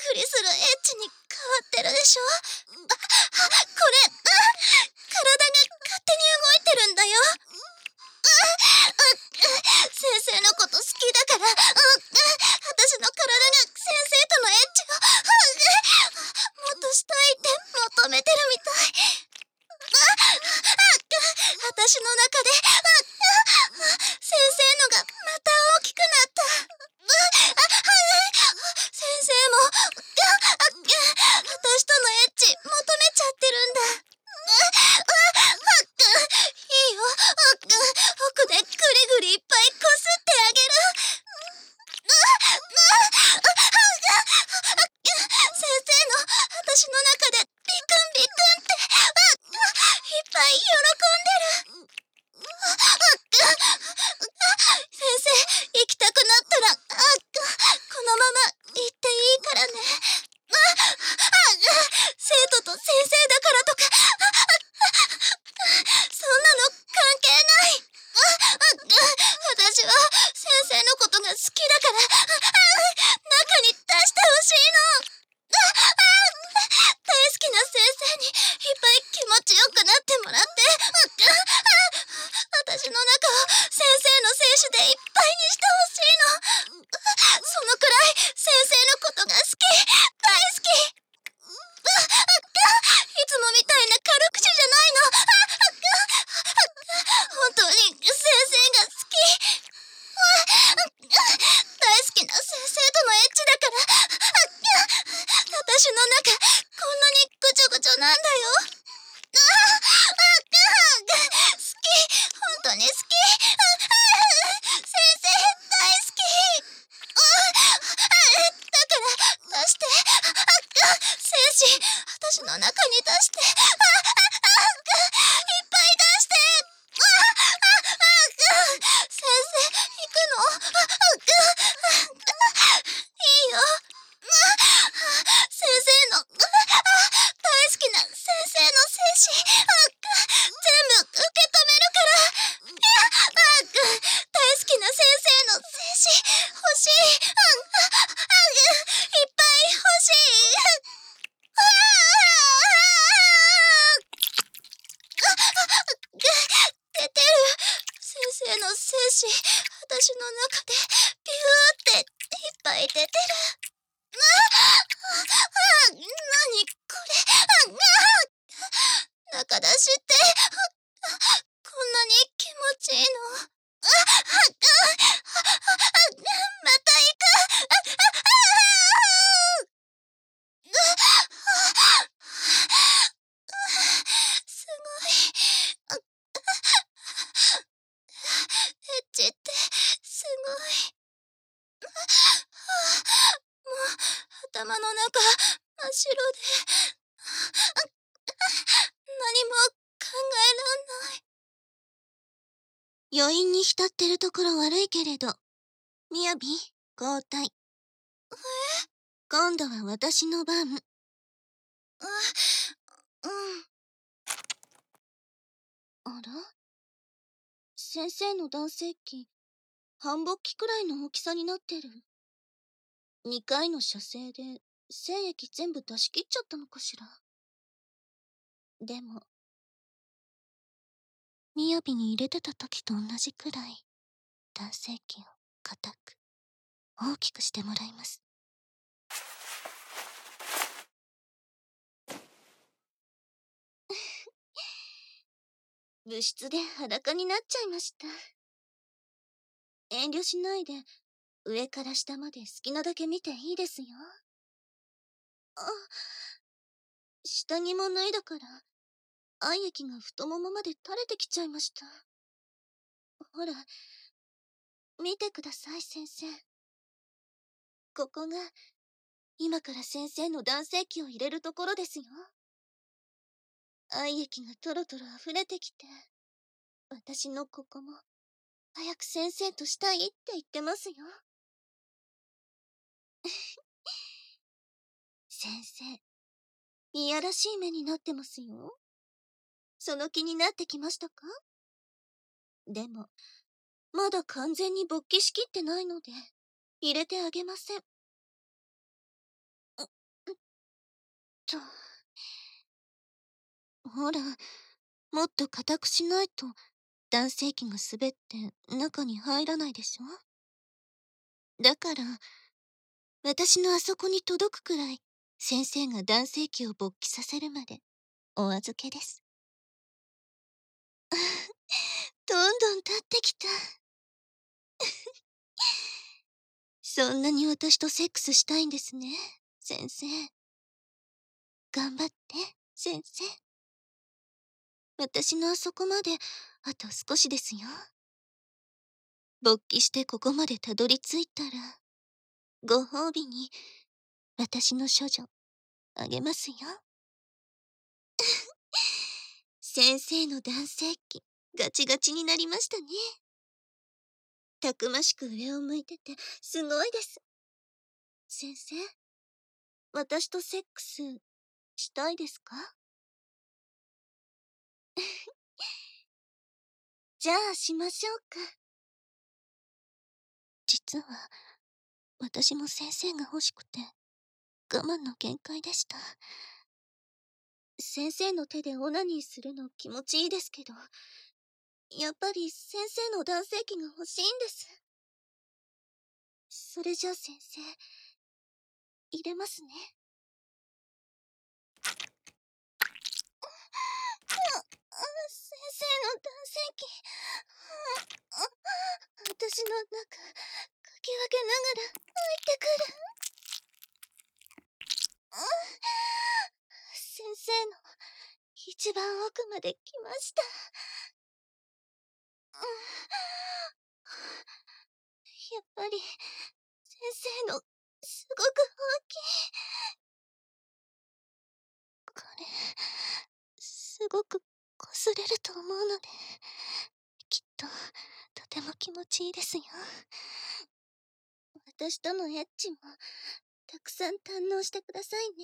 行きたくなったら、このまま行っていいからね。生徒と先生だからとか、そんなの関係ない。私は先生のことが好きだから、中に出してほしいの。大好きな先生にいっぱい気持ちよくなってもらって、私の中を先生の精子でいっぱいにしてほしいの。そのくらい先生のことが好き、大好き。いつもみたいな軽口じゃないの。本当に先生が好き。大好きな先生とのエッチだから、私の中こんなにぐちょぐちょなんだよ。好き、本当に好き。先生大好き。だから出して。精子私の中に出して。いっぱい出して。先生行くの？いいよ。先生の大好きな先生の精子全部受け止めるから。大好きな先生の精子欲しい。いっぱい欲しい。出てる。先生の精子私の中でピューっていっぱい出てる。何これ。中出しってこんなに気持ちいいの？また行く。すごい。エッチってすごい。もう頭の中真っ白で何も考えらんない。余韻に浸ってるところ悪いけれど、みやび、交代。今度は私の番。うん。あら？先生の男性器、半勃起くらいの大きさになってる。2回の射精で精液全部出し切っちゃったのかしら。でも、みやびに入れてた時と同じくらい、男性器を固く、大きくしてもらいます。部室で裸になっちゃいました。遠慮しないで、上から下まで好きなだけ見ていいですよ。下着も脱いだから、愛液が太ももまで垂れてきちゃいました。ほら、見てください、先生。ここが、今から先生の男性器を入れるところですよ。愛液がトロトロ溢れてきて、私のここも、早く先生としたいって言ってますよ。先生、いやらしい目になってますよ。その気になってきましたか？でも、まだ完全に勃起しきってないので、入れてあげません。と。ほら、もっと固くしないと、男性器が滑って中に入らないでしょ？だから、私のあそこに届くくらい、先生が男性器を勃起させるまで、お預けです。どんどん立ってきた。そんなに私とセックスしたいんですね、先生。頑張って、先生。私のあそこまで、あと少しですよ。勃起してここまでたどり着いたら、ご褒美に、私の処女、あげますよ。先生の男性器、ガチガチになりましたね。 たくましく上を向いててすごいです。先生、私とセックスしたいですか？じゃあしましょうか。実は、私も先生が欲しくて、我慢の限界でした。先生の手でオナニーするの気持ちいいですけど、やっぱり先生の男性器が欲しいんです。それじゃあ先生、入れますね。先生の男性器。私の中、かき分けながら入ってくる。先生の一番奥まで来ました。やっぱり先生のすごく大きい。これすごく擦れると思うので、きっととても気持ちいいですよ。私とのエッチもたくさん堪能してくださいね。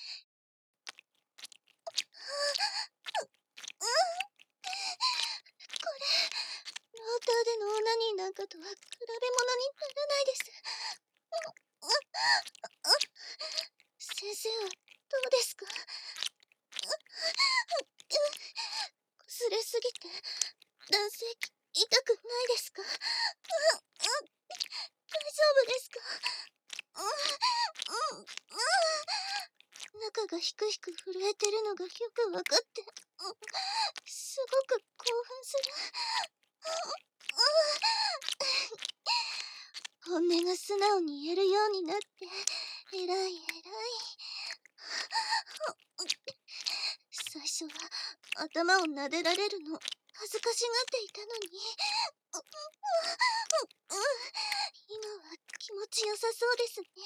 これ、ローターでのオナニーなんかとは比べ物にならないです。先生はどうですか？擦れすぎて男性器痛くないですか？大丈夫ですか？中がひくひく震えてるのがよくわかって、すごく興奮する。本音が素直に言えるようになって、偉い偉い。最初は頭を撫でられるの恥ずかしがっていたのに、今は気持ちよさそうですね。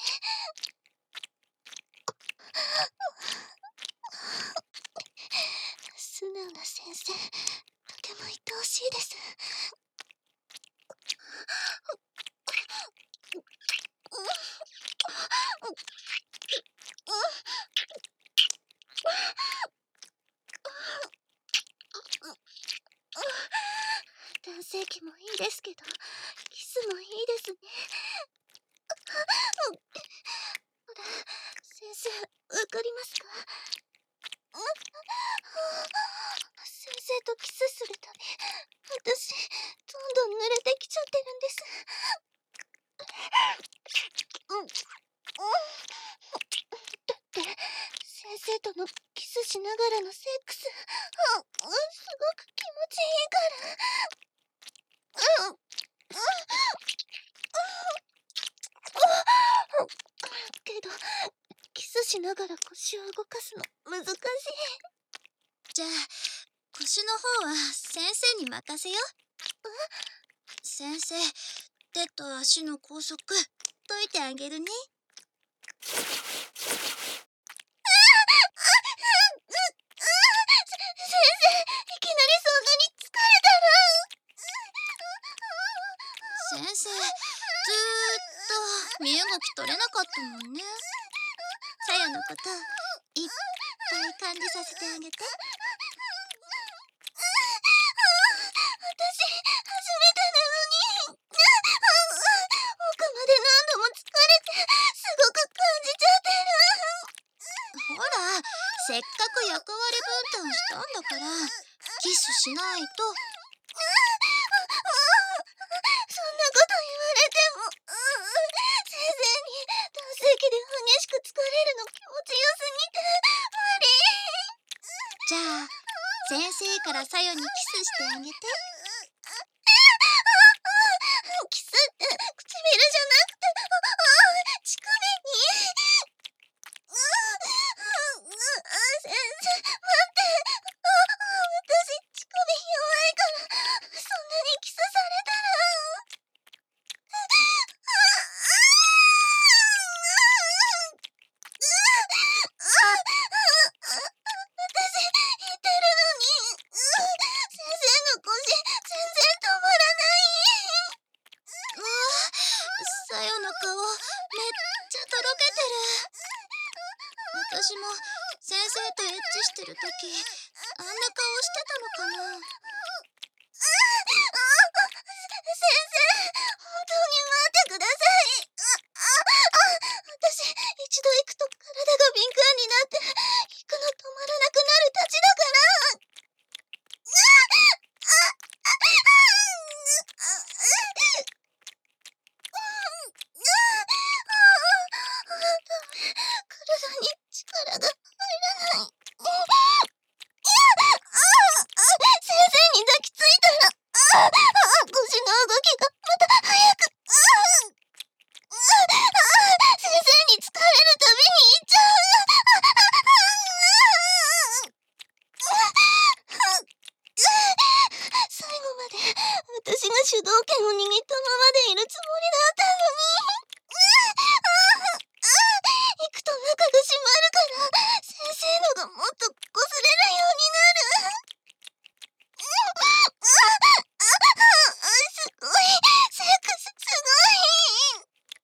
素直な先生、とても愛おしいです。男性器もいいですけど、キスもいいですね。ほら、先生、わかりますか？先生とキスするたび、私、どんどん濡れてきちゃってるんです。だって、先生とのキスしながらのセックス、すごく気持ちいいから。けど、キスしながら腰を動かすの難しい。 じゃあ、腰の方は先生に任せよ。先生、手と足の拘束解いてあげるね。 先生、いきなりそんなに疲れた先生、ずーっと身動き取れなかったもんね。さやのこといっぱい感じさせてあげて。 私、初めてなのに。奥まで何度も疲れて、すごく感じちゃってる。 ほら、せっかく役割分担したんだから、キスしないと。 そんなこと言われても、先生に男性器で激しく疲れるの気持ちよすぎて、無理。 じゃあ、先生からさよにキスしてあげて。 キスって唇じゃなくて、乳首に。先生、待って。私、乳首弱いから、そんなにキスされたら。私、言ってるのに。先生の腰、 顔めっちゃとろけてる。私も先生とエッチしてるときあんな顔してたのかな。 先生、本当に待ってください。私、一度行くと体が敏感になって、行くの止まらなくなるたちだから。体に力が入らない。先生に抱きついたら、腰の動きがまた早く。先生に疲れるたびに言っちゃう。最後まで私が主導権を握ったままでいるつもりだったのに。行くと中が閉まるから先生のがもっと擦れるようになる。すごい、セックスすごい。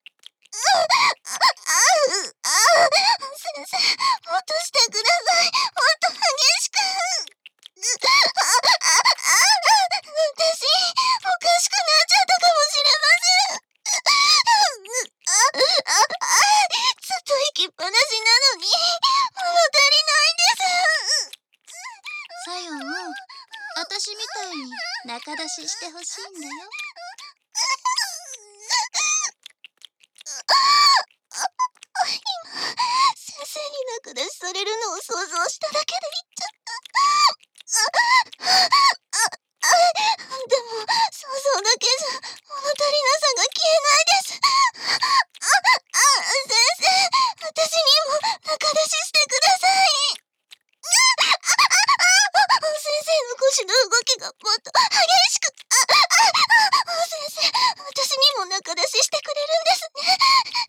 先生、もっとしてください。もっと激しく。私、おかしくなっちゃったかもしれません。ずっと行きっぱなしなのに、物足りないんです。 さよも私みたいに仲出ししてほしいんだよ。 先生に仲出しされるのを想像しただけで言っちゃった。でも、想像だけじゃ物足りなさが消えないです。先生、私にも仲出ししてください。先生の腰の動きがもっと激しく。先生、私にも仲出ししてくれるんですね。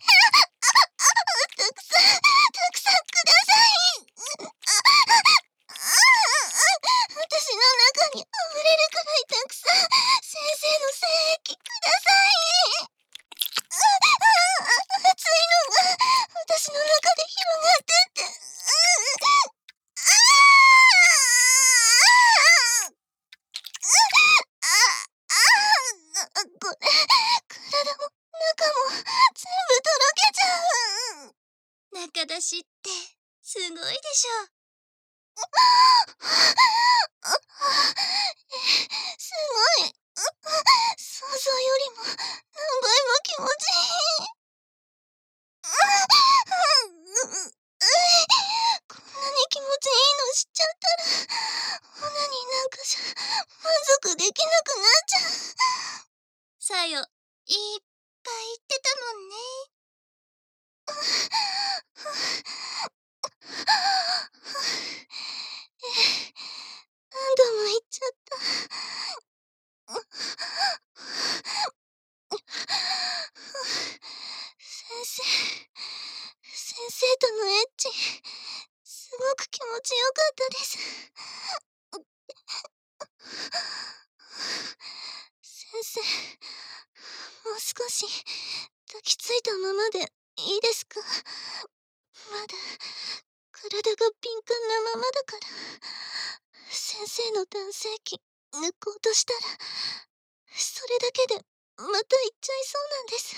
たくさんください。私の中に溢れるくらいたくさん先生の精液ください。熱いのが私の中で広がってって。これ、体も中も全部とろけちゃう。 仲出しってすごいでしょ。 すごい。想像よりも何倍も気持ちいい。こんなに気持ちいいの知っちゃったら、オナニーなんかじゃ満足できなくなっちゃう。 さよいっぱい言ってたもんね。 何度も言っちゃった。先生とのエッチ、すごく気持ちよかったです。先生、もう少し抱きついたままでいいですか？まだ体が敏感なままだから。先生の男性器抜こうとしたら、それだけでまた行っちゃいそうなんです。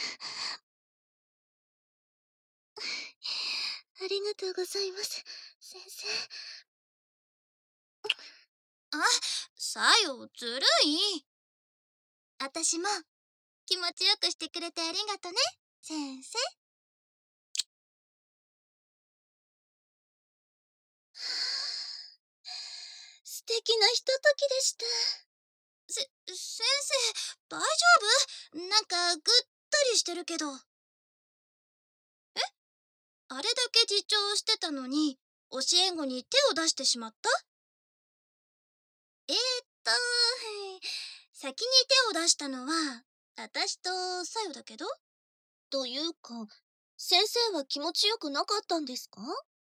ありがとうございます、先生。 さよずるい。私も気持ちよくしてくれてありがとね、先生。 素敵なひとときでした。 先生、大丈夫？なんかぐったりしてるけど。あれだけ自重してたのに、教え子に手を出してしまった？と、先に手を出したのは、私とさよだけど。 というか、先生は気持ちよくなかったんですか？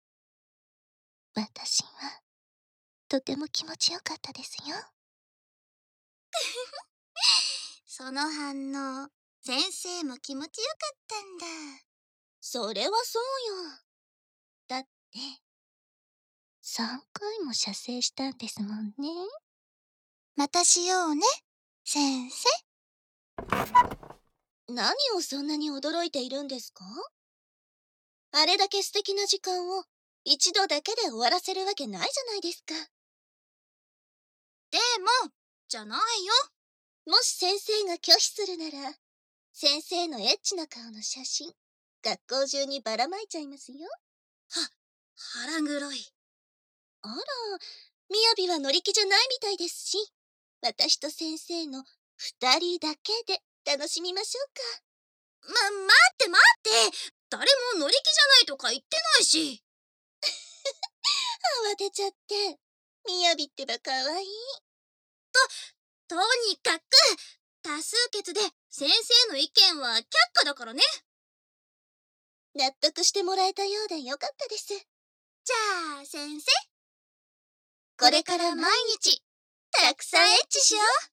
私は、とても気持ちよかったですよ。 その反応、 先生も気持ちよかったんだ。 それはそうよ。だって、3回も射精したんですもんね。 またしようね、先生。 何をそんなに驚いているんですか？あれだけ素敵な時間を一度だけで終わらせるわけないじゃないですか。 でも、じゃないよ。 もし先生が拒否するなら、先生のエッチな顔の写真、学校中にばらまいちゃいますよ。 腹黒い。 あら、みやびは乗り気じゃないみたいですし、私と先生の2人だけで楽しみましょうか。 待って誰も乗り気じゃないとか言ってないし。 慌てちゃって、みやびってばかわいい。 とにかく、多数決で先生の意見は却下だからね。 納得してもらえたようでよかったです。 じゃあ、先生。 これから毎日、たくさんエッチしよう。